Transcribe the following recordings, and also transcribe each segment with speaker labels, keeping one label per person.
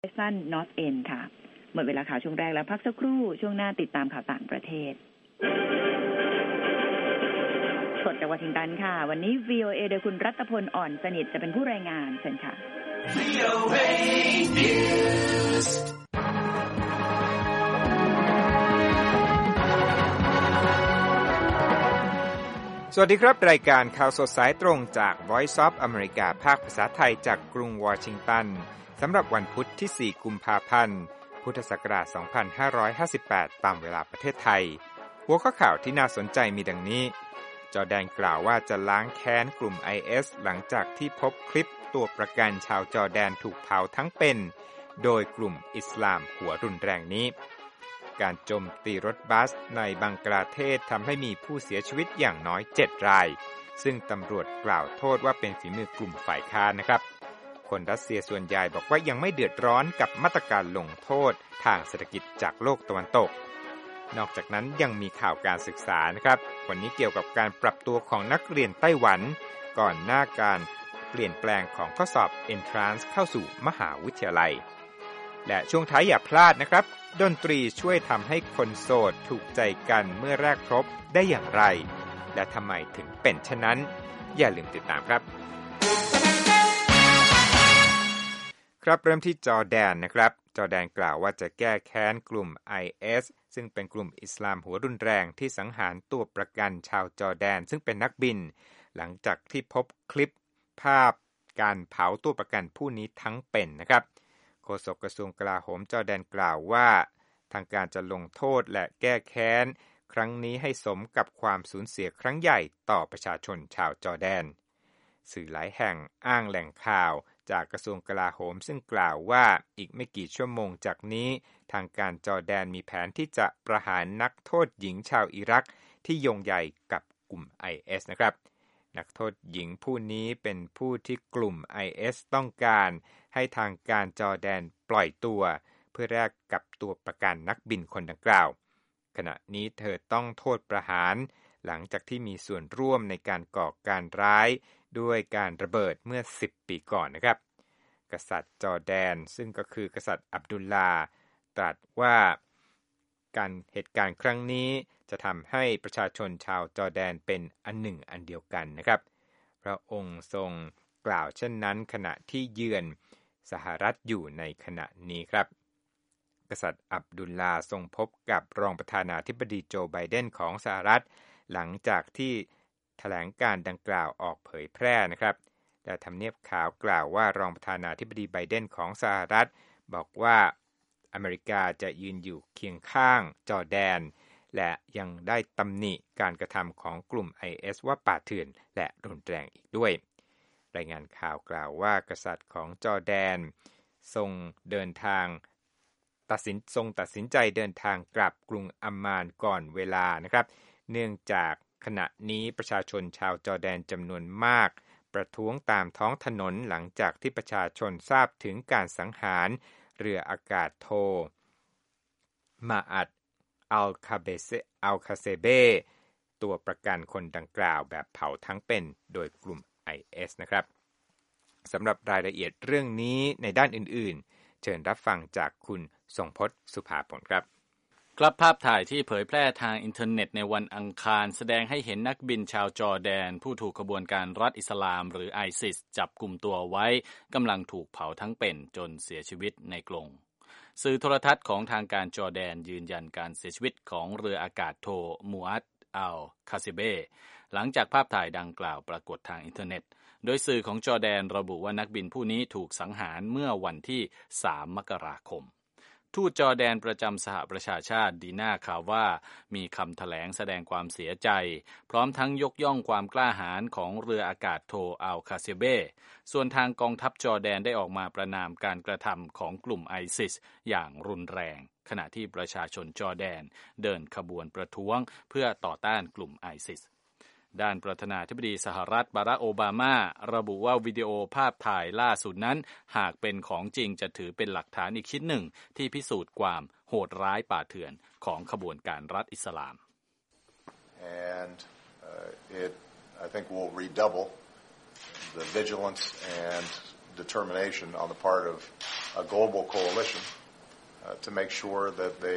Speaker 1: สั้น North End ค่ะหมดเวลาข่าวช่วงแรกแล้วพักสักครู่ช่วงหน้าติดตามข่าวต่างประเทศสดจากวอชิงตันค่ะวันนี้ VOA โดยคุณรัตพลอ่อนสนิทจะเป็นผู้รายงานเชิญค่ะ VOA News
Speaker 2: สวัสดีครับรายการข่าวสดสายตรงจาก Voice of America ภาคภาษาไทยจากกรุงวอชิงตันสำหรับวันพุธที่4กุมภาพันธ์พุทธศักราช2558ตามเวลาประเทศไทยหัวข้อข่าวที่น่าสนใจมีดังนี้จอร์แดนกล่าวว่าจะล้างแค้นกลุ่ม IS หลังจากที่พบคลิปตัวประกันชาวจอร์แดนถูกเผาทั้งเป็นโดยกลุ่มอิสลามหัวรุนแรงนี้การโจมตีรถบัสในบังกลาเทศทำให้มีผู้เสียชีวิตอย่างน้อย7รายซึ่งตำรวจกล่าวโทษว่าเป็นฝีมือกลุ่มฝ่ายค้านนะครับคนรัสเซียส่วนใหญ่บอกว่ายังไม่เดือดร้อนกับมาตรการลงโทษทางเศรษฐกิจจากโลกตะวันตกนอกจากนั้นยังมีข่าวการศึกษานะครับวันนี้เกี่ยวกับการปรับตัวของนักเรียนไต้หวันก่อนหน้าการเปลี่ยนแปลงของข้อสอบ Entrance เข้าสู่มหาวิทยาลัยและช่วงท้ายอย่าพลาดนะครับดนตรีช่วยทำให้คนโสดถูกใจกันเมื่อแรกพบได้อย่างไรและทำไมถึงเป็นเช่นนั้นอย่าลืมติดตามครับครับเริ่มที่จอร์แดนนะครับจอร์แดนกล่าวว่าจะแก้แค้นกลุ่ม IS ซึ่งเป็นกลุ่มอิสลามหัวรุนแรงที่สังหารตัวประกันชาวจอร์แดนซึ่งเป็นนักบินหลังจากที่พบคลิปภาพการเผาตัวประกันผู้นี้ทั้งเป็นนะครับโฆษกกระทรวงกลาโหมจอร์แดนกล่าวว่าทางการจะลงโทษและแก้แค้นครั้งนี้ให้สมกับความสูญเสียครั้งใหญ่ต่อประชาชนชาวจอร์แดนสื่อหลายแห่งอ้างแหล่งข่าวจากกระทรวงกลาโหมซึ่งกล่าวว่าอีกไม่กี่ชั่วโมงจากนี้ทางการจอร์แดนมีแผนที่จะประหารนักโทษหญิงชาวอิรักที่โยงใยกับกลุ่ม IS นะครับนักโทษหญิงผู้นี้เป็นผู้ที่กลุ่ม IS ต้องการให้ทางการจอร์แดนปล่อยตัวเพื่อแลกกับตัวประกันนักบินคนดังกล่าวขณะนี้เธอต้องโทษประหารหลังจากที่มีส่วนร่วมในการก่อการร้ายด้วยการระเบิดเมื่อ10ปีก่อนนะครับกษัตริย์จอร์แดนซึ่งก็คือกษัตริย์อับดุลลาตรัสว่าเหตุการณ์ครั้งนี้จะทำให้ประชาชนชาวจอร์แดนเป็นอันหนึ่งอันเดียวกันนะครับพระองค์ทรงกล่าวเช่นนั้นขณะที่เยือนสหรัฐอยู่ในขณะนี้ครับกษัตริย์อับดุลลาทรงพบกับรองประธานาธิบดีโจไบเดนของสหรัฐหลังจากที่แถลงการดังกล่าวออกเผยแพร่นะครับและทำเนียบขาวกล่าวว่ารองประธานาธิบดีไบเดนของสหรัฐบอกว่าอเมริกาจะยืนอยู่เคียงข้างจอร์แดนและยังได้ตำหนิการกระทำของกลุ่ม IS ว่าป่าเถื่อนและรุนแรงอีกด้วยรายงานข่าวกล่าวว่ากษัตริย์ของจอร์แดนทรงตัดสินใจเดินทางกลับกรุงอัมมานก่อนเวลานะครับเนื่องจากขณะนี้ประชาชนชาวจอร์แดนจำนวนมากประท้วงตามท้องถนนหลังจากที่ประชาชนทราบถึงการสังหารเรืออากาศโทมาอัดอัลคาเซเบตัวประกันคนดังกล่าวแบบเผาทั้งเป็นโดยกลุ่ม IS นะครับสำหรับรายละเอียดเรื่องนี้ในด้านอื่นๆเชิญรับฟังจากคุณทรงพจน์สุภาผลครับ
Speaker 3: ครับภาพถ่ายที่เผยแพร่ทางอินเทอร์เน็ตในวันอังคารแสดงให้เห็นนักบินชาวจอร์แดนผู้ถูกขบวนการรัฐอิสลามหรือ ISIS จับกุมตัวไว้กำลังถูกเผาทั้งเป็นจนเสียชีวิตในกรงสื่อโทรทัศน์ของทางการจอร์แดนยืนยันการเสียชีวิตของเรืออากาศโทมูอัดอัลคาซิเบหลังจากภาพถ่ายดังกล่าวปรากฏทางอินเทอร์เน็ตโดยสื่อของจอร์แดนระบุว่านักบินผู้นี้ถูกสังหารเมื่อวันที่3 มกราคมทูตจอร์แดนประจำสหประชาชาติดีน่าคาว่ามีคำแถลงแสดงความเสียใจพร้อมทั้งยกย่องความกล้าหาญของเรืออากาศโทอัลคาซิเบส่วนทางกองทัพจอร์แดนได้ออกมาประณามการกระทำของกลุ่ม ISIS อย่างรุนแรงขณะที่ประชาชนจอร์แดนเดินขบวนประท้วงเพื่อต่อต้านกลุ่ม ISISด้านประธานาธิบดีสหรัฐบารักโอบามาระบุว่าวิดีโอภาพถ่ายล่าสุดนั้นหากเป็นของจริงจะถือเป็นหลักฐานอีกชิ้นหนึ่งที่พิสูจน์ความโหดร้ายป่าเถื่อนของขบวนการรัฐอิสลาม
Speaker 4: And it I think will redouble the vigilance and determination on the part of a global coalition to make sure that they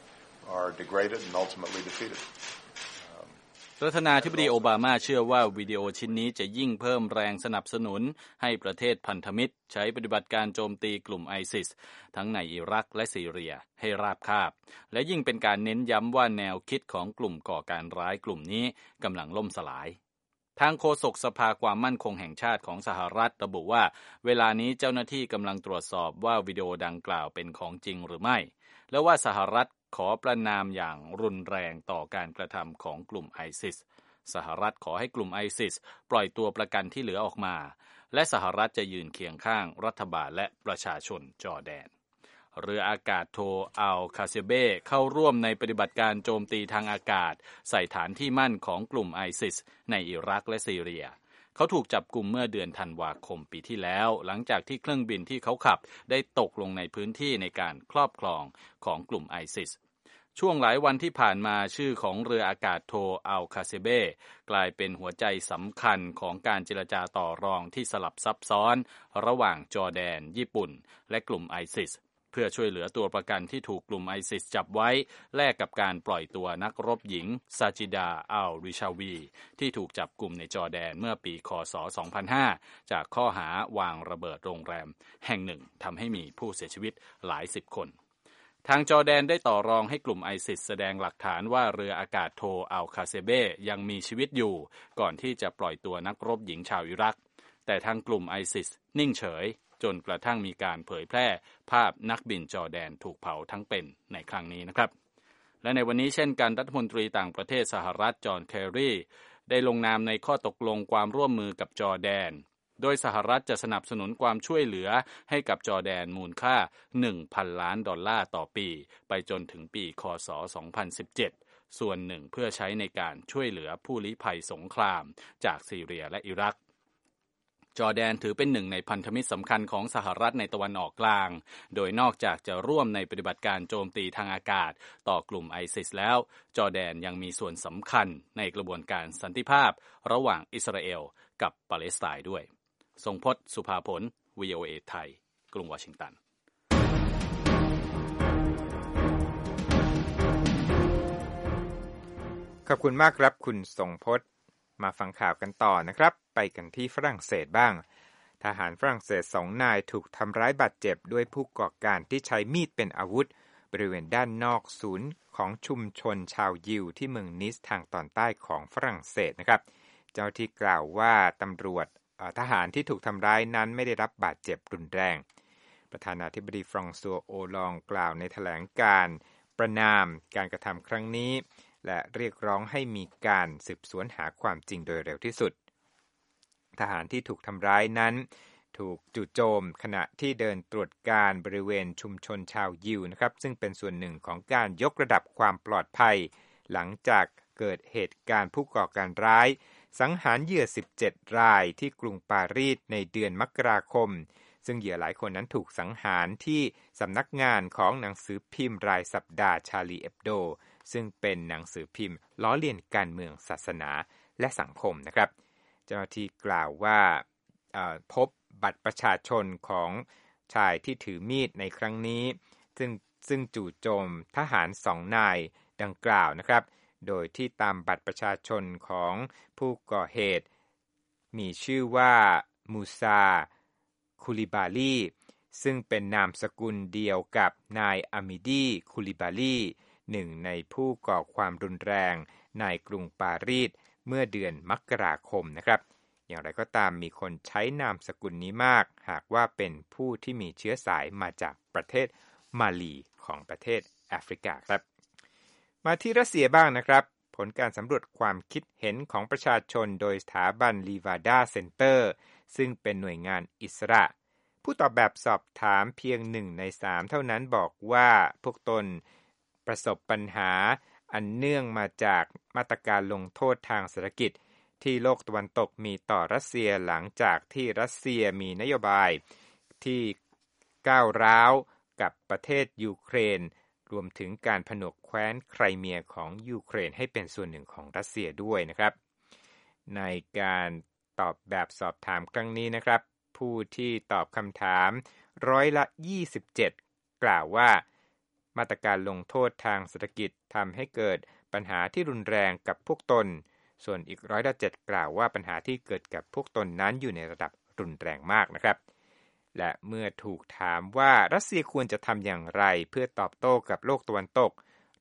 Speaker 4: are degraded and ultimately defeated.
Speaker 3: ประธานาธิบดีโอบามาเชื่อว่าวิดีโอชิ้นนี้จะยิ่งเพิ่มแรงสนับสนุนให้ประเทศพันธมิตรใช้ปฏิบัติการโจมตีกลุ่มไอซิสทั้งในอิรักและซีเรียให้ราบคาบและยิ่งเป็นการเน้นย้ำว่าแนวคิดของกลุ่มก่อการร้ายกลุ่มนี้กำลังล่มสลายทางโฆษกสภาความมั่นคงแห่งชาติของสหรัฐระบุว่าเวลานี้เจ้าหน้าที่กำลังตรวจสอบว่าวิดีโอดังกล่าวเป็นของจริงหรือไม่และว่าสหรัฐขอประณามอย่างรุนแรงต่อการกระทำของกลุ่มไอซิสสหรัฐขอให้กลุ่มไอซิสปล่อยตัวประกันที่เหลือออกมาและสหรัฐจะยืนเคียงข้างรัฐบาลและประชาชนจอร์แดนเรืออากาศโทอัลคาเซเบ้เข้าร่วมในปฏิบัติการโจมตีทางอากาศใส่ฐานที่มั่นของกลุ่มไอซิสในอิรักและซีเรียเขาถูกจับกุมเมื่อเดือนธันวาคมปีที่แล้วหลังจากที่เครื่องบินที่เขาขับได้ตกลงในพื้นที่ในการครอบครองของกลุ่มไอซิสช่วงหลายวันที่ผ่านมาชื่อของเรืออากาศโทอัลคาเซเบ้กลายเป็นหัวใจสำคัญของการเจรจาต่อรองที่สลับซับซ้อนระหว่างจอร์แดนญี่ปุ่นและกลุ่มไอซิสเพื่อช่วยเหลือตัวประกันที่ถูกกลุ่มไอซิสจับไว้แลกกับการปล่อยตัวนักรบหญิงซาจิดาอัลริชาวีที่ถูกจับกุมในจอร์แดนเมื่อปีค.ศ. 2005จากข้อหาวางระเบิดโรงแรมแห่งหนึ่งทำให้มีผู้เสียชีวิตหลายสิบคนทางจอร์แดนได้ต่อรองให้กลุ่มไอซิสแสดงหลักฐานว่าเรืออากาศโทอัลคาเซเบ้ยังมีชีวิตอยู่ก่อนที่จะปล่อยตัวนักรบหญิงชาวอิรักแต่ทางกลุ่มไอซิสนิ่งเฉยจนกระทั่งมีการเผยแพร่ภาพนักบินจอร์แดนถูกเผาทั้งเป็นในครั้งนี้นะครับและในวันนี้เช่นกันรัฐมนตรีต่างประเทศสหรัฐจอห์น เคอรีได้ลงนามในข้อตกลงความร่วมมือกับจอร์แดนโดยสหรัฐจะสนับสนุนความช่วยเหลือให้กับจอร์แดนมูลค่า $1,000 ล้านต่อปีไปจนถึงปีค.ศ. 2017ส่วนหนึ่งเพื่อใช้ในการช่วยเหลือผู้ลี้ภัยสงครามจากซีเรียและอิรักจอร์แดนถือเป็นหนึ่งในพันธมิตรสำคัญของสหรัฐในตะวันออกกลางโดยนอกจากจะร่วมในปฏิบัติการโจมตีทางอากาศต่อกลุ่มไอซิสแล้วจอร์แดนยังมีส่วนสำคัญในกระบวนการสันติภาพระหว่างอิสราเอลกับปาเลสไตน์ด้วยทรงพจน์ สุภาผล VOA ไทยกรุงวอชิงตัน
Speaker 2: ขอบคุณมากครับคุณทรงพจน์มาฟังข่าวกันต่อนะครับไปกันที่ฝรั่งเศสบ้างทหารฝรั่งเศส2 นายถูกทำร้ายบาดเจ็บด้วยผู้ก่อการที่ใช้มีดเป็นอาวุธบริเวณด้านนอกศูนย์ของชุมชนชาวยิวที่เมืองนิสทางตอนใต้ของฝรั่งเศสนะครับเจ้าที่กล่าวว่าตำรวจทหารที่ถูกทำร้ายนั้นไม่ได้รับบาดเจ็บรุนแรงประธานาธิบดีฟรองซัวโอลองกล่าวในแถลงการประณามการกระทำครั้งนี้และเรียกร้องให้มีการสืบสวนหาความจริงโดยเร็วที่สุดทหารที่ถูกทำร้ายนั้นถูกจู่โจมขณะที่เดินตรวจการบริเวณชุมชนชาวยิวนะครับซึ่งเป็นส่วนหนึ่งของการยกระดับความปลอดภัยหลังจากเกิดเหตุการณ์ผู้ก่อการร้ายสังหารเหยื่อ17 รายที่กรุงปารีสในเดือนมกราคมซึ่งเหยื่อหลายคนนั้นถูกสังหารที่สำนักงานของหนังสือพิมพ์รายสัปดาห์ชาลีเอ็บโดซึ่งเป็นหนังสือพิมพ์ล้อเลียนการเมืองศาสนาและสังคมนะครับเจ้าหน้าที่กล่าวว่าพบบัตรประชาชนของชายที่ถือมีดในครั้งนี้ซึ่งจู่โจมทหาร2 นายดังกล่าวนะครับโดยที่ตามบัตรประชาชนของผู้ก่อเหตุมีชื่อว่ามูซาคูลิบาลีซึ่งเป็นนามสกุลเดียวกับนายอามิดีคูลิบาลีหนึ่งในผู้ก่อความรุนแรงในกรุงปารีสเมื่อเดือนมกราคมนะครับอย่างไรก็ตามมีคนใช้นามสกุลนี้มากหากว่าเป็นผู้ที่มีเชื้อสายมาจากประเทศมาลีของประเทศแอฟริกาครับมาที่รัสเซียบ้างนะครับผลการสำรวจความคิดเห็นของประชาชนโดยสถาบันลีวาดาเซ็นเตอร์ซึ่งเป็นหน่วยงานอิสระผู้ตอบแบบสอบถามเพียง1 ใน 3เท่านั้นบอกว่าพวกตนประสบปัญหาอันเนื่องมาจากมาตรการลงโทษทางเศรษฐกิจที่โลกตะวันตกมีต่อรัสเซียหลังจากที่รัสเซียมีนโยบายที่ก้าวร้าวกับประเทศยูเครนรวมถึงการผนวกแคว้นไครเมียของยูเครนให้เป็นส่วนหนึ่งของรัสเซียด้วยนะครับในการตอบแบบสอบถามครั้งนี้นะครับผู้ที่ตอบคำถาม27%กล่าวว่ามาตรการลงโทษทางเศรษฐกิจทำให้เกิดปัญหาที่รุนแรงกับพวกตนส่วนอีก7%กล่าวว่าปัญหาที่เกิดกับพวกตนนั้นอยู่ในระดับรุนแรงมากนะครับและเมื่อถูกถามว่ารัสเซียควรจะทำอย่างไรเพื่อตอบโต้กับโลกตะวันตก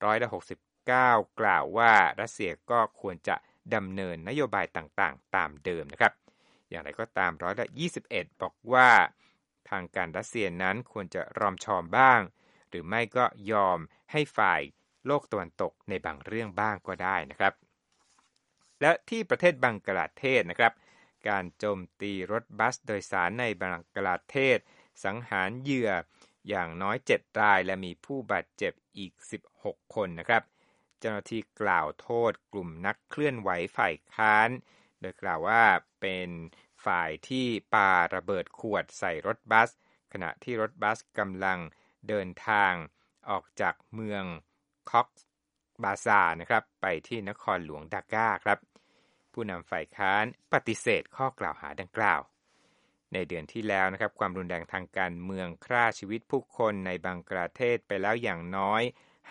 Speaker 2: 69%กล่าวว่ารัสเซียก็ควรจะดำเนินนโยบายต่างๆตามเดิมนะครับอย่างไรก็ตาม21%บอกว่าทางการรัสเซียนั้นควรจะรอมชอมบ้างหรือไม่ก็ยอมให้ฝ่ายโลกตะวันตกในบางเรื่องบ้างก็ได้นะครับและที่ประเทศบังกลาเทศนะครับการโจมตีรถบัสโดยสารในบังกลาเทศสังหารเหยื่ออย่างน้อย7รายและมีผู้บาดเจ็บอีก16คนนะครับเจ้าหน้าที่กล่าวโทษกลุ่มนักเคลื่อนไหวฝ่ายค้านโดยกล่าวว่าเป็นฝ่ายที่ปาระเบิดขวดใส่รถบัสขณะที่รถบัสกำลังเดินทางออกจากเมืองคอกซ์บาซาร์นะครับไปที่นครหลวงดากาครับผู้นำฝ่ายค้านปฏิเสธข้อกล่าวหาดังกล่าวในเดือนที่แล้วนะครับความรุนแรงทางการเมืองฆ่าชีวิตผู้คนในบังกลาเทศไปแล้วอย่างน้อย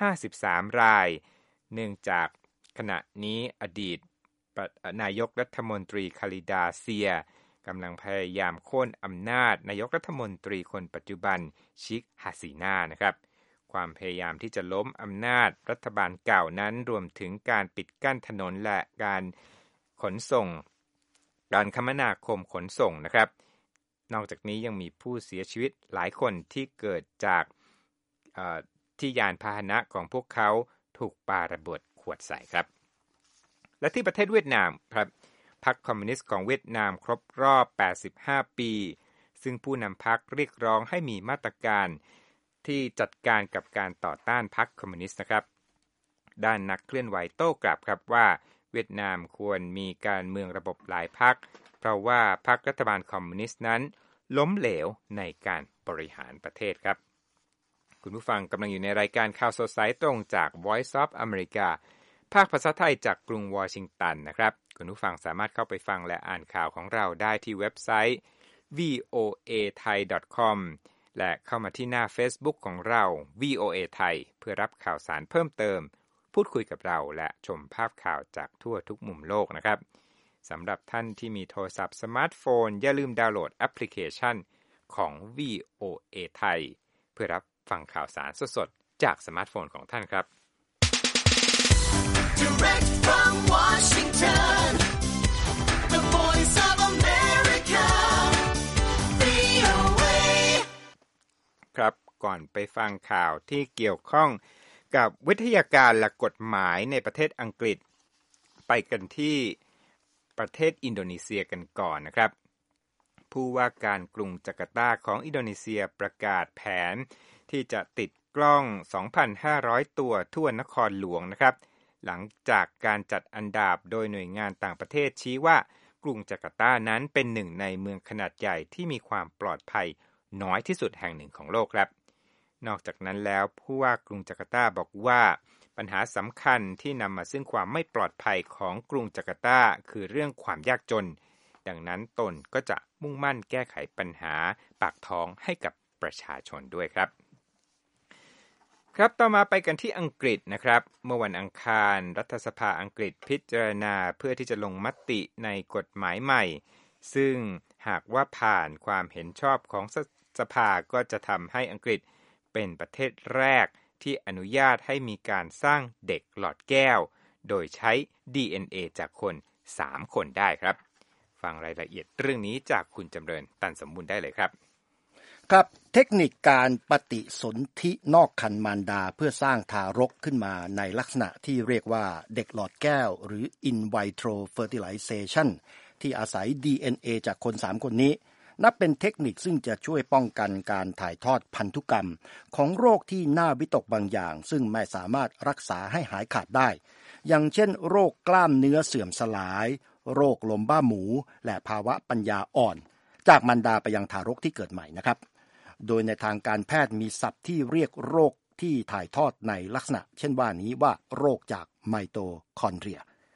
Speaker 2: 53รายเนื่องจากขณะนี้อดีตนายกรัฐมนตรีคาลิดาเซียกำลังพยายามโค่นอำนาจนายกรัฐมนตรีคนปัจจุบันชิคฮาซีนานะครับความพยายามที่จะล้มอำนาจรัฐบาลเก่านั้นรวมถึงการปิดกั้นถนนและการขนส่งการคมนาคมขนส่งนะครับนอกจากนี้ยังมีผู้เสียชีวิตหลายคนที่เกิดจากที่ยานพาหนะของพวกเขาถูกปาระเบิดขวดใส่ครับและที่ประเทศเวียดนามครับพรรคคอมมิวนิสต์ของเวียดนามครบรอบ85ปีซึ่งผู้นำพรรคเรียกร้องให้มีมาตรการที่จัดการกับการต่อต้านพรรคคอมมิวนิสต์นะครับด้านนักเคลื่อนไหวโต้กลับครับว่าเวียดนามควรมีการเมืองระบบหลายพรรคเพราะว่าพรรครัฐบาลคอมมิวนิสต์นั้นล้มเหลวในการบริหารประเทศครับคุณผู้ฟังกำลังอยู่ในรายการข่าวสดสายตรงจาก Voice of America ภาคภาษาไทยจากกรุงวอชิงตันนะครับคุณผู้ฟังสามารถเข้าไปฟังและอ่านข่าวของเราได้ที่เว็บไซต์ voathai.com และเข้ามาที่หน้า Facebook ของเรา VOA ไทยเพื่อรับข่าวสารเพิ่มเติมพูดคุยกับเราและชมภาพข่าวจากทั่วทุกมุมโลกนะครับสำหรับท่านที่มีโทรศัพท์สมาร์ทโฟนอย่าลืมดาวน์โหลดแอปพลิเคชันของ VOA ไทยเพื่อรับฟังข่าวสารสดๆจากสมาร์ทโฟนของท่านครับ
Speaker 5: Direct from Washington, the Voice of America, VOA
Speaker 2: ครับก่อนไปฟังข่าวที่เกี่ยวข้องกับวิทยาการและกฎหมายในประเทศอังกฤษไปกันที่ประเทศอินโดนีเซียกันก่อนนะครับผู้ว่าการกรุงจาการ์ตาของอินโดนีเซียประกาศแผนที่จะติดกล้อง 2,500 ตัวทั่วนครหลวงนะครับหลังจากการจัดอันดับโดยหน่วยงานต่างประเทศชี้ว่ากรุงจาการ์ตานั้นเป็นหนึ่งในเมืองขนาดใหญ่ที่มีความปลอดภัยน้อยที่สุดแห่งหนึ่งของโลกครับนอกจากนั้นแล้วผู้ว่ากรุงจาการ์ตาบอกว่าปัญหาสำคัญที่นำมาซึ่งความไม่ปลอดภัยของกรุงจาการ์ตาคือเรื่องความยากจนดังนั้นตนก็จะมุ่งมั่นแก้ไขปัญหาปากท้องให้กับประชาชนด้วยครับต่อมาไปกันที่อังกฤษนะครับเมื่อวันอังคารรัฐสภาอังกฤษพิจารณาเพื่อที่จะลงมติในกฎหมายใหม่ซึ่งหากว่าผ่านความเห็นชอบของสภาก็จะทำให้อังกฤษเป็นประเทศแรกที่อนุญาตให้มีการสร้างเด็กหลอดแก้วโดยใช้ DNA จากคน3คนได้ครับฟังรายละเอียดเรื่องนี้จากคุณจำเริญตันสมบูรณ์ได้เลยครับ
Speaker 6: ครับเทคนิคการปฏิสนธินอกครรภ์มารดาเพื่อสร้างทารกขึ้นมาในลักษณะที่เรียกว่าเด็กหลอดแก้วหรือ in vitro fertilization ที่อาศัย DNA จากคน3คนนี้นับเป็นเทคนิคซึ่งจะช่วยป้องกันการถ่ายทอดพันธุกรรมของโรคที่น่าวิตกบางอย่างซึ่งไม่สามารถรักษาให้หายขาดได้อย่างเช่นโรคกล้ามเนื้อเสื่อมสลายโรคลมบ้าหมูและภาวะปัญญาอ่อนจากมารดาไปยังทารกที่เกิดใหม่นะครับโดยในทางการแพทย์มีศัพท์ที่เรียกโรคที่ถ่ายทอดในลักษณะเช่นว่านี้ว่าโรคจากไมโตคอนเดรีย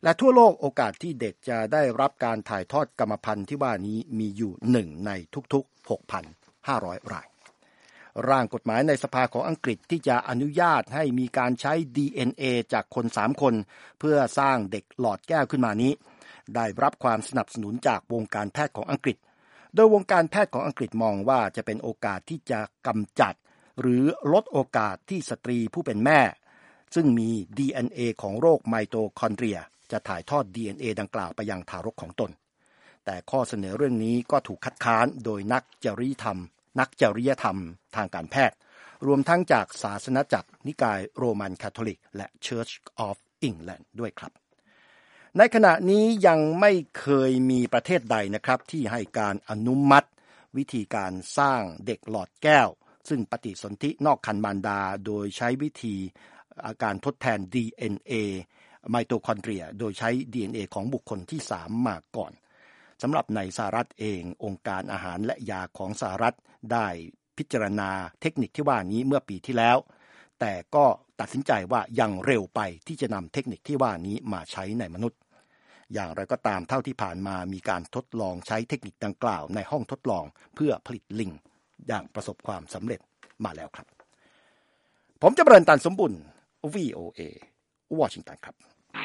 Speaker 6: และทั่วโลกโอกาสที่เด็กจะได้รับการถ่ายทอดกรรมพันธุ์ที่ว่านี้มีอยู่1ในทุกๆ 6,500 รายร่างกฎหมายในสภาของอังกฤษที่จะอนุญาตให้มีการใช้ DNA จากคน3คนเพื่อสร้างเด็กหลอดแก้วขึ้นมานี้ได้รับความสนับสนุนจากวงการแพทย์ของอังกฤษโดยวงการแพทย์ของอังกฤษมองว่าจะเป็นโอกาสที่จะกำจัดหรือลดโอกาสที่สตรีผู้เป็นแม่ซึ่งมี DNA ของโรคไมโตคอนเดรียจะถ่ายทอด DNA ดังกล่าวไปยังทารกของตนแต่ข้อเสนอเรื่องนี้ก็ถูกคัดค้านโดยนักจริยธรรมทางการแพทย์รวมทั้งจากศาสนจักรนิกายโรมันคาทอลิกและ Church of England ด้วยครับในขณะนี้ยังไม่เคยมีประเทศใดนะครับที่ให้การอนุมัติวิธีการสร้างเด็กหลอดแก้วซึ่งปฏิสนธินอกครรภ์มารดาโดยใช้วิธีการทดแทน DNA ไมโตคอนเดรียโดยใช้ DNA ของบุคคลที่3มาก่อนสำหรับในสหรัฐเององค์การอาหารและยาของสหรัฐได้พิจารณาเทคนิคที่ว่านี้เมื่อปีที่แล้วแต่ก็ตัดสินใจว่ายังเร็วไปที่จะนำเทคนิคที่ว่านี้มาใช้ในมนุษย์อย่างไรก็ตามเท่าที่ผ่านมามีการทดลองใช้เทคนิคดังกล่าวในห้องทดลองเพื่อผลิตลิงอย่างประสบความสำเร็จมาแล้วครับผมจะเริญตันสมบุญ VOA วอชิงตันครับ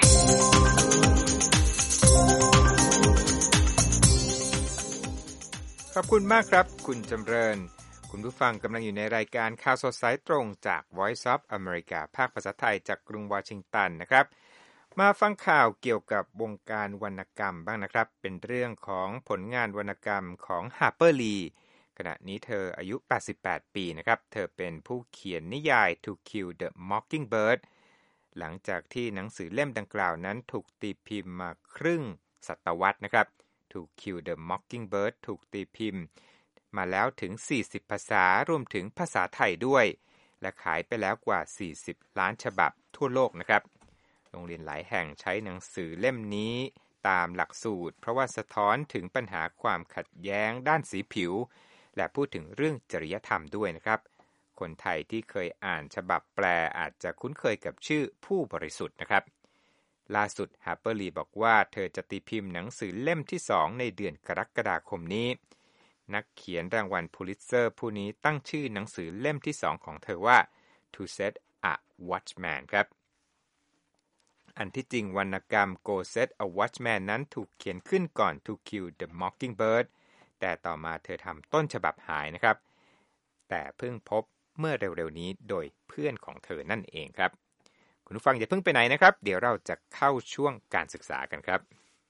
Speaker 2: ขอบคุณมากครับคุณจำเริญคุณผู้ฟังกำลังอยู่ในรายการข่าวสดสายตรงจาก Voice of America ภาคภาษาไทยจากกรุงวอชิงตันนะครับมาฟังข่าวเกี่ยวกับวงการวรรณกรรมบ้างนะครับเป็นเรื่องของผลงานวรรณกรรมของ Harper Lee ขณะนี้เธออายุ88ปีนะครับเธอเป็นผู้เขียนนิยาย To Kill the Mockingbird หลังจากที่หนังสือเล่มดังกล่าวนั้นถูกตีพิมพ์มาครึ่งศตวรรษนะครับ To Kill the Mockingbird ถูกตีพิมพ์มาแล้วถึง40ภาษารวมถึงภาษาไทยด้วยและขายไปแล้วกว่า40ล้านฉบับทั่วโลกนะครับโรงเรียนหลายแห่งใช้หนังสือเล่มนี้ตามหลักสูตรเพราะว่าสะท้อนถึงปัญหาความขัดแย้งด้านสีผิวและพูดถึงเรื่องจริยธรรมด้วยนะครับคนไทยที่เคยอ่านฉบับแปลอาจจะคุ้นเคยกับชื่อผู้บริสุทธิ์นะครับล่าสุด Harper Lee บอกว่าเธอจะตีพิมพ์หนังสือเล่มที่2ในเดือนกรกฎาคมนี้นักเขียนรางวัลพูลิตเซอร์ผู้นี้ตั้งชื่อหนังสือเล่มที่2ของเธอว่า To Set a Watchman ครับอันที่จริงวรรณกรรม Go Set a Watchman นั้นถูกเขียนขึ้นก่อน To Kill the Mockingbird แต่ต่อมาเธอทำต้นฉบับหายนะครับแต่เพิ่งพบเมื่อเร็วๆนี้โดยเพื่อนของเธอนั่นเองครับคุณผู้ฟังอย่าเพิ่งไปไหนนะครับเดี๋ยวเราจะเข้าช่วงการศึกษากันครับ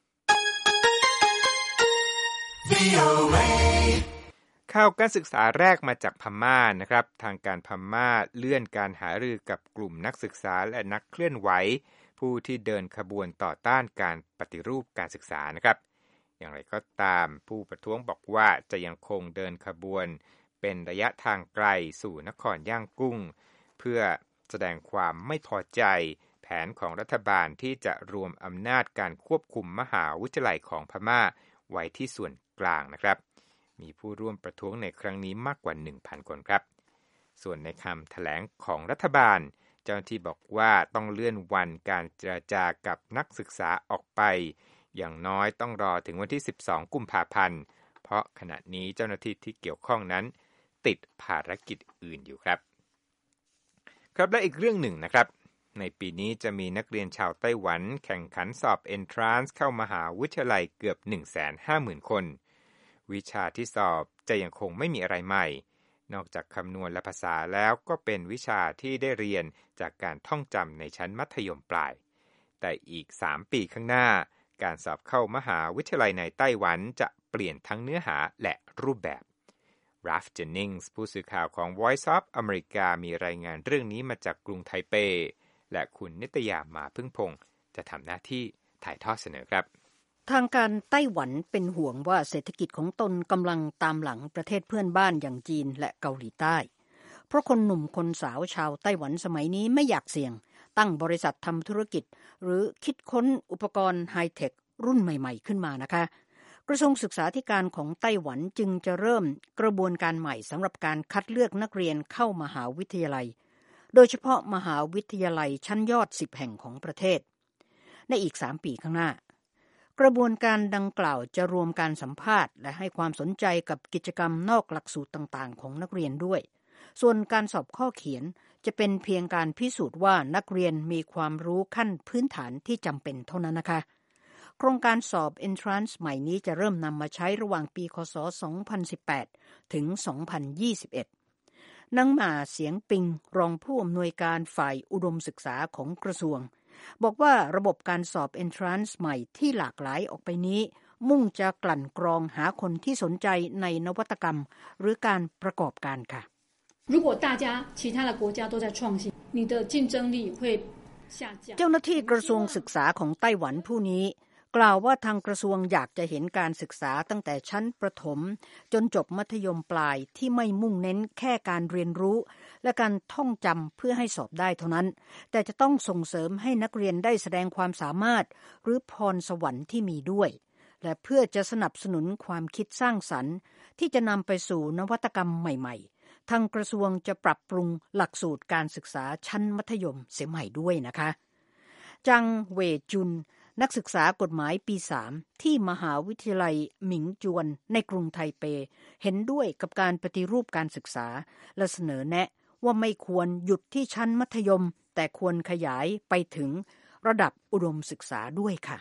Speaker 2: ข่าวการศึกษาแรกมาจากพม่านะครับทางการพม่าเลื่อนการหารือกับกลุ่มนักศึกษาและนักเคลื่อนไหวผู้ที่เดินขบวนต่อต้านการปฏิรูปการศึกษานะครับอย่างไรก็ตามผู้ประท้วงบอกว่าจะยังคงเดินขบวนเป็นระยะทางไกลสู่นครย่างกุ้งเพื่อแสดงความไม่พอใจแผนของรัฐบาลที่จะรวมอำนาจการควบคุมมหาวิทยาลัยของพม่าไว้ที่ส่วนกลางนะครับมีผู้ร่วมประท้วงในครั้งนี้มากกว่า 1,000 คนครับส่วนในคำแถลงของรัฐบาลเจ้าหน้าที่บอกว่าต้องเลื่อนวันการเจรจากับนักศึกษาออกไปอย่างน้อยต้องรอถึงวันที่12กุมภาพันธ์เพราะขณะนี้เจ้าหน้าที่ที่เกี่ยวข้องนั้นติดภารกิจอื่นอยู่ครับและอีกเรื่องหนึ่งนะครับในปีนี้จะมีนักเรียนชาวไต้หวันแข่งขันสอบ Entrance เข้ามหาวิทยาลัยเกือบ 150,000 คนวิชาที่สอบจะยังคงไม่มีอะไรใหม่นอกจากคำนวณและภาษาแล้วก็เป็นวิชาที่ได้เรียนจากการท่องจำในชั้นมัธยมปลายแต่อีก3ปีข้างหน้าการสอบเข้ามหาวิทยาลัยในไต้หวันจะเปลี่ยนทั้งเนื้อหาและรูปแบบราฟ เจนนิงส์ผู้สื่อข่าวของ Voice of America มีรายงานเรื่องนี้มาจากกรุงไทเปและคุณนิตยามาพึ่งพงษ์จะทำหน้าที่ถ่ายทอดเสนอครับ
Speaker 7: ทางการไต้หวันเป็นห่วงว่าเศรษฐกิจของตนกำลังตามหลังประเทศเพื่อนบ้านอย่างจีนและเกาหลีใต้เพราะคนหนุ่มคนสาวชาวไต้หวันสมัยนี้ไม่อยากเสี่ยงตั้งบริษัททำธุรกิจหรือคิดค้นอุปกรณ์ไฮเทครุ่นใหม่ๆขึ้นมานะคะกระทรวงศึกษาธิการของไต้หวันจึงจะเริ่มกระบวนการใหม่สำหรับการคัดเลือกนักเรียนเข้ามหาวิทยาลัยโดยเฉพาะมหาวิทยาลัยชั้นยอด10แห่งของประเทศในอีก3 ปีข้างหน้ากระบวนการดังกล่าวจะรวมการสัมภาษณ์และให้ความสนใจกับกิจกรรมนอกหลักสูตรต่างๆของนักเรียนด้วยส่วนการสอบข้อเขียนจะเป็นเพียงการพิสูจน์ว่านักเรียนมีความรู้ขั้นพื้นฐานที่จำเป็นเท่านั้นนะคะโครงการสอบ Entrance ใหม่นี้จะเริ่มนำมาใช้ระหว่างปีคศ 2018 ถึง 2021 นางหม่าเสียงปิงรองผู้อำนวยการฝ่ายอุดมศึกษาของกระทรวงบอกว่าระบบการสอบ Entrance ใหม่ที่หลากหลายออกไปนี้มุ่งจะกลั่นกรองหาคนที่สนใจในนวัตกรรมหรือการประกอบการค่ะ
Speaker 8: 如果大家其他的国家都在创新，你的竞争力会下降。
Speaker 7: เจ้าหน้าที่กระทรวงศึกษาของไต้หวันผู้นี้กล่าวว่าทางกระทรวงอยากจะเห็นการศึกษาตั้งแต่ชั้นประถมจนจบมัธยมปลายที่ไม่มุ่งเน้นแค่การเรียนรู้และการท่องจำเพื่อให้สอบได้เท่านั้นแต่จะต้องส่งเสริมให้นักเรียนได้แสดงความสามารถหรือพรสวรรค์ที่มีด้วยและเพื่อจะสนับสนุนความคิดสร้างสรรค์ที่จะนำไปสู่นวัตกรรมใหม่ๆทางกระทรวงจะปรับปรุงหลักสูตรการศึกษาชั้นมัธยมเสียใหม่ด้วยนะคะจังเวจุนนักศึกษากฎหมายปี 3 ที่มหาวิทยาลัยหมิงจวนในกรุงไทเปเห็นด้วยกับการปฏิรูปการศึกษาและเสนอแนะว่าไม่ควรหยุดที่ชั้นมัธยมแต่ควรขยายไปถึงระดับอุดมศึกษาด้วยค่ะ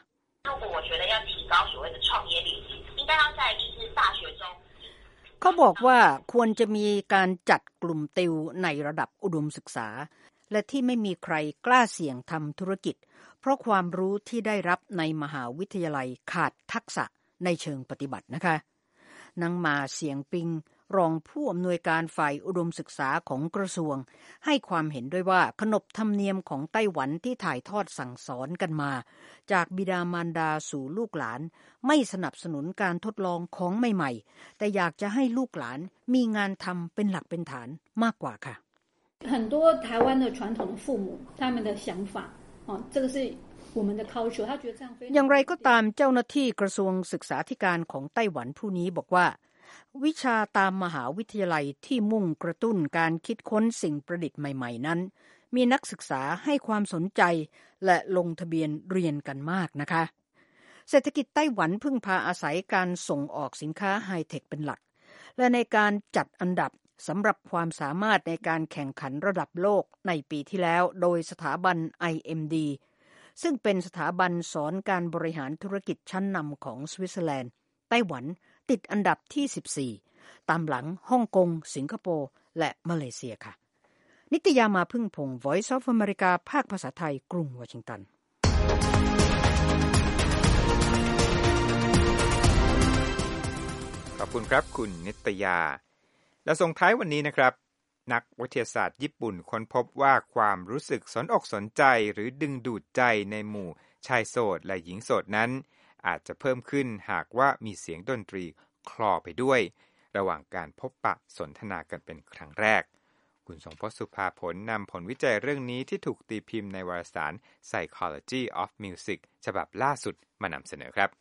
Speaker 7: เขาบอกว่าควรจะมีการจัดกลุ่มติวในระดับอุดมศึกษาและที่ไม่มีใครกล้าเสี่ยงทำธุรกิจเพราะความรู้ที่ได้รับในมหาวิทยาลัยขาดทักษะในเชิงปฏิบัตินะคะนางมาเสียงปิงรองผู้อำนวยการฝ่ายอุดมศึกษาของกระทรวงให้ความเห็นด้วยว่าขนบธรรมเนียมของไต้หวันที่ถ่ายทอดสั่งสอนกันมาจากบิดามารดาสู่ลูกหลานไม่สนับสนุนการทดลองของใหม่ๆแต่อยากจะให้ลูกหลานมีงานทำเป็นหลักเป็นฐานมากกว่าค่ะ
Speaker 8: 很多台湾的传统的父母他们的想法这个是我们的 culture 他觉得这样非常
Speaker 7: อย่างไรก็ตามเจ้าหน้าที่กระทรวงศึกษาธิการของไต้หวันผู้นี้บอกว่าวิชาตามมหาวิทยาลัยที่มุ่งกระตุ้นการคิดค้นสิ่งประดิษฐ์ใหม่ๆนั้นมีนักศึกษาให้ความสนใจและลงทะเบียนเรียนกันมากนะคะเศรษฐกิจไต้หวันพึ่งพาอาศัยการส่งออกสินค้าไฮเทคเป็นหลักและในการจัดอันดับสำหรับความสามารถในการแข่งขันระดับโลกในปีที่แล้วโดยสถาบัน IMD ซึ่งเป็นสถาบันสอนการบริหารธุรกิจชั้นนำของสวิตเซอร์แลนด์ไต้หวันติดอันดับที่14ตามหลังฮ่องกงสิงคโปร์และมาเลเซียค่ะนิตยามาพึ่งพงศ์ Voice of America ภาคภาษาไทยกรุงวอชิงตัน
Speaker 2: ขอบคุณครับคุณนิตยาและส่งท้ายวันนี้นะครับนักวิทยาศาสตร์ญี่ปุ่นค้นพบว่าความรู้สึกสนอกสนใจหรือดึงดูดใจในหมู่ชายโสดและหญิงโสดนั้นอาจจะเพิ่มขึ้นหากว่ามีเสียงดนตรีคลอไปด้วยระหว่างการพบปะสนทนากันเป็นครั้งแรกคุณสมพศสุภาผลนำผลวิจัยเรื่องนี้ที่ถูกตีพิมพ์ในวารสาร Psychology of Music ฉบับล่าสุดมานำเสนอครับ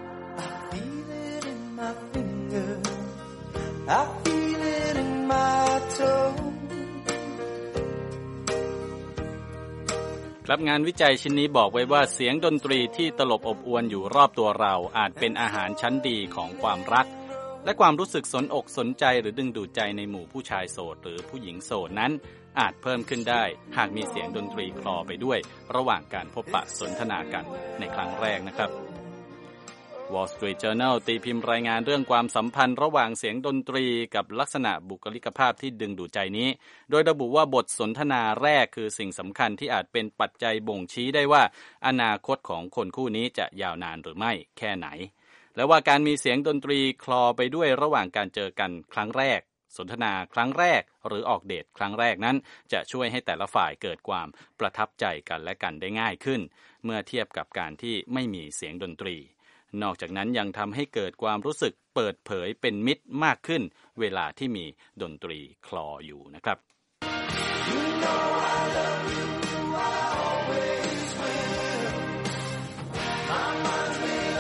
Speaker 3: ครับงานวิจัยชิ้นนี้บอกไว้ว่าเสียงดนตรีที่ตลบอบอวลอยู่รอบตัวเราอาจเป็นอาหารชั้นดีของความรักและความรู้สึกสนอกสนใจหรือดึงดูดใจในหมู่ผู้ชายโสดหรือผู้หญิงโสดนั้นอาจเพิ่มขึ้นได้หากมีเสียงดนตรีคลอไปด้วยระหว่างการพบปะสนทนากันในครั้งแรกนะครับ Wall Street Journal ตีพิมพ์รายงานเรื่องความสัมพันธ์ระหว่างเสียงดนตรีกับลักษณะบุคลิกภาพที่ดึงดูดใจนี้โดยระบุว่าบทสนทนาแรกคือสิ่งสำคัญที่อาจเป็นปัจจัยบ่งชี้ได้ว่าอนาคตของคนคู่นี้จะยาวนานหรือไม่แค่ไหนและว่าการมีเสียงดนตรีคลอไปด้วยระหว่างการเจอกันครั้งแรกสนทนาครั้งแรกหรือออกเดทครั้งแรกนั้นจะช่วยให้แต่ละฝ่ายเกิดความประทับใจกันและกันได้ง่ายขึ้นเมื่อเทียบกับการที่ไม่มีเสียงดนตรีนอกจากนั้นยังทำให้เกิดความรู้สึกเปิดเผยเป็นมิตรมากขึ้นเวลาที่มีดนตรีคลออยู่นะครับ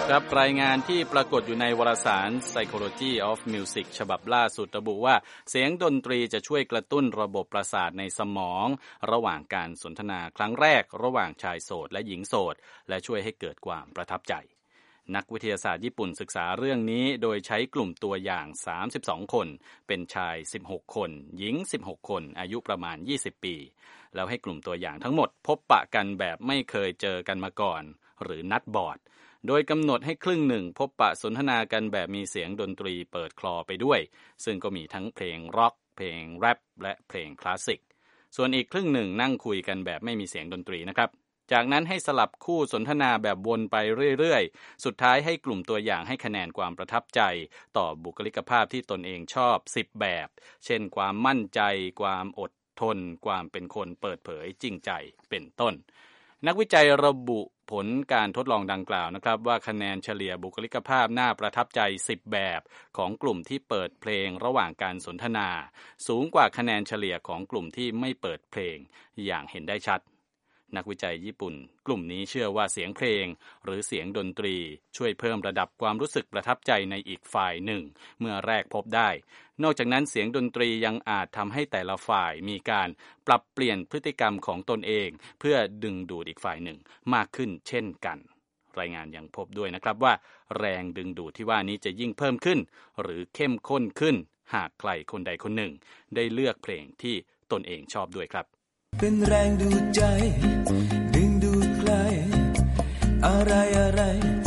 Speaker 3: ครับรายงานที่ปรากฏอยู่ในวารสาร Psychology of Music ฉบับล่าสุดระบุว่าเสียงดนตรีจะช่วยกระตุ้นระบบประสาทในสมองระหว่างการสนทนาครั้งแรกระหว่างชายโสดและหญิงโสดและช่วยให้เกิดความประทับใจนักวิทยาศาสตร์ญี่ปุ่นศึกษาเรื่องนี้โดยใช้กลุ่มตัวอย่าง32คนเป็นชาย16คนหญิง16คนอายุประมาณ20ปีแล้วให้กลุ่มตัวอย่างทั้งหมดพบปะกันแบบไม่เคยเจอกันมาก่อนหรือนัดบอร์ดโดยกำหนดให้ครึ่งหนึ่งพบปะสนทนากันแบบมีเสียงดนตรีเปิดคลอไปด้วยซึ่งก็มีทั้งเพลงร็อกเพลงแรปและเพลงคลาสสิกส่วนอีกครึ่งหนึ่งนั่งคุยกันแบบไม่มีเสียงดนตรีนะครับจากนั้นให้สลับคู่สนทนาแบบวนไปเรื่อยๆสุดท้ายให้กลุ่มตัวอย่างให้คะแนนความประทับใจต่อบุคลิกภาพที่ตนเองชอบ10แบบเช่นความมั่นใจความอดทนความเป็นคนเปิดเผยจริงใจเป็นต้นนักวิจัยระบุผลการทดลองดังกล่าวนะครับว่าคะแนนเฉลี่ยบุคลิกภาพน่าประทับใจ10แบบของกลุ่มที่เปิดเพลงระหว่างการสนทนาสูงกว่าคะแนนเฉลี่ยของกลุ่มที่ไม่เปิดเพลงอย่างเห็นได้ชัดนักวิจัยญี่ปุ่นกลุ่มนี้เชื่อว่าเสียงเพลงหรือเสียงดนตรีช่วยเพิ่มระดับความรู้สึกประทับใจในอีกฝ่ายหนึ่งเมื่อแรกพบได้นอกจากนั้นเสียงดนตรียังอาจทำให้แต่ละฝ่ายมีการปรับเปลี่ยนพฤติกรรมของตนเองเพื่อดึงดูดอีกฝ่ายหนึ่งมากขึ้นเช่นกันรายงานยังพบด้วยนะครับว่าแรงดึงดูดที่ว่านี้จะยิ่งเพิ่มขึ้นหรือเข้มข้นขึ้นหากใครคนใดคนหนึ่งได้เลือกเพลงที่ตนเองชอบด้วยครับ
Speaker 5: เป็นแรงดูดใจดึงดูดใครอะไร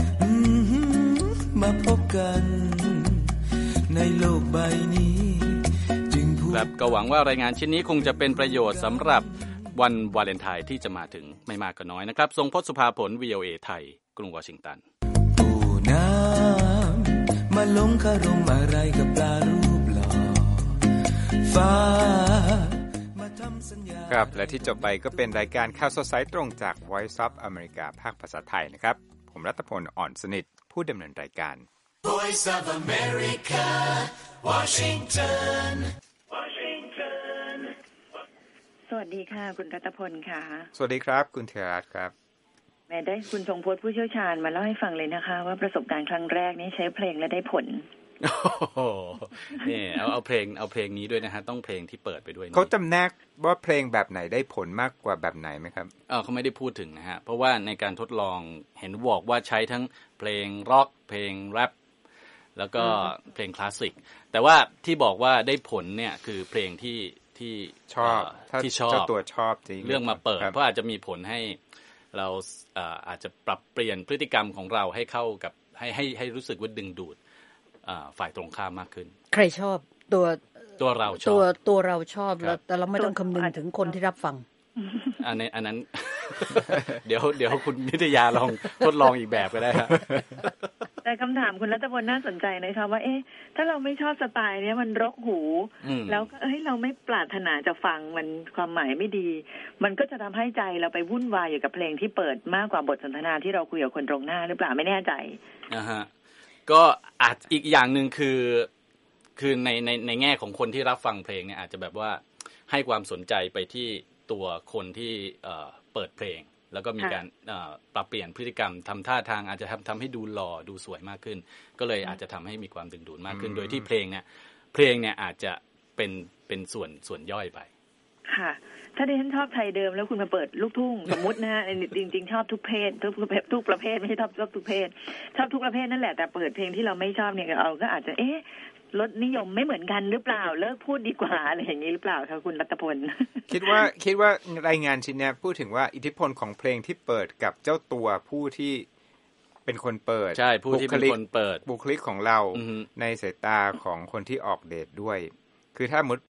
Speaker 5: มาพบกันในโลกใบนี้จึงพูด
Speaker 3: ครับก็หวังว่ารายงานชิ้นนี้คงจะเป็นประโยชน์สำหรับวันวาเลนไทน์ที่จะมาถึงไม่มากก็น้อยนะครับทรงพจน์สุภาผล VOA ไทยกรุงวอชิงตัน
Speaker 5: ปูน้ำมาลงคารมอะไรกับปลารูปหล่อฟ้า
Speaker 2: ครับและที่จบไปก็เป็นรายการข่าวสดสายตรงจาก Voice of America ภาคภาษาไทยนะครับผมรัตพลอ่อนสนิทผู้ดำเนินรายการ
Speaker 5: Voice of America Washington
Speaker 1: สวัสดีค่ะคุณรัตพลค่ะ
Speaker 2: สวัสดีครับคุณเทรัตครับ
Speaker 1: แม่ได้คุณทรงพจน์ผู้เชี่ยวชาญมาเล่าให้ฟังเลยนะคะว่าประสบการณ์ครั้งแรกนี้ใช้เพลงและได้ผล
Speaker 3: นี่เอาเพลงนี้ด้วยนะฮะต้องเพลงที่เปิดไปด้วย
Speaker 2: เขาจำแนกว่าเพลงแบบไหนได้ผลมากกว่าแบบไหนไหมครับ
Speaker 3: เขาไม่ได้พูดถึงนะฮะเพราะว่าในการทดลองเห็นบอกว่าใช้ทั้งเพลงร็อกเพลงแรปแล้วก็เพลงคลาสสิกแต่ว่าที่บอกว่าได้ผลเนี่ยคือเพลงที่
Speaker 2: ชอบที่ชอบเจ้าตัวชอบจริง
Speaker 3: เรื่องมาเปิดเพราะอาจจะมีผลให้เราอาจจะปรับเปลี่ยนพฤติกรรมของเราให้เข้ากับให้รู้สึกว่าดึงดูดฝ่ายตรงข้ามมากขึ้น
Speaker 7: ใครชอบตัว
Speaker 3: เราชอบ
Speaker 7: ตัวเราชอบแล้วแต่เราไม่ต้องคำนึงถึงคนที่รับฟัง
Speaker 3: อันนั้น เดี๋ยวคุณนิตยาลองทดลองอีกแบบก็ได้ครับ
Speaker 1: แต่คำถามคุณรัตพลน่าสนใจนะคะว่าถ้าเราไม่ชอบสไตล์นี้มันรกหูแล้วเราไม่ปรารถนาจะฟังมันความหมายไม่ดีมันก็จะทำให้ใจเราไปวุ่นวายอยู่กับเพลงที่เปิดมากกว่าบทสนทนาที่เราคุยกับคนตรงหน้าหรือเปล่าไม่แน่ใจ
Speaker 3: ฮะก็อาจอีกอย่างนึงคือในแง่ของคนที่รับฟังเพลงเนี่ยอาจจะแบบว่าให้ความสนใจไปที่ตัวคนที่เปิดเพลงแล้วก็มีการปรับเปลี่ยนพฤติกรรมทำท่าทางอาจจะทำให้ดูหล่อดูสวยมากขึ้นก็เลยอาจจะทำให้มีความดึงดูดมากขึ้นโดยที่เพลงเนี่ยอาจจะเป็นส่วนย่อยไป
Speaker 1: ค่ะถ้าดิฉันชอบไทยเดิมแล้วคุณมาเปิดลูกทุ่งสมมุตินะฮะจริงๆชอบทุกเพศทุกประเภทไม่ใช่ชอบทุกเพศชอบทุกประเภทนั่นแหละแต่เปิดเพลงที่เราไม่ชอบเนี่ยเราก็อาจจะรสนิยมไม่เหมือนกันหรือเปล่าเลิกพูดดีกว่าอะไรอย่างนี้หรือเปล่าคะคุณรัตพล
Speaker 2: คิดว่ารายงานชิ้นนี้พูดถึงว่าอิทธิพลของเพลงที่เปิดกับเจ้าตัวผู้ที่เป็นคนเปิด
Speaker 3: ใช่ผู้ที่เป็นคนเปิด
Speaker 2: บุคลิกของเราในสายตาของคนที่ออกเดทด้วยคือถ้ามุด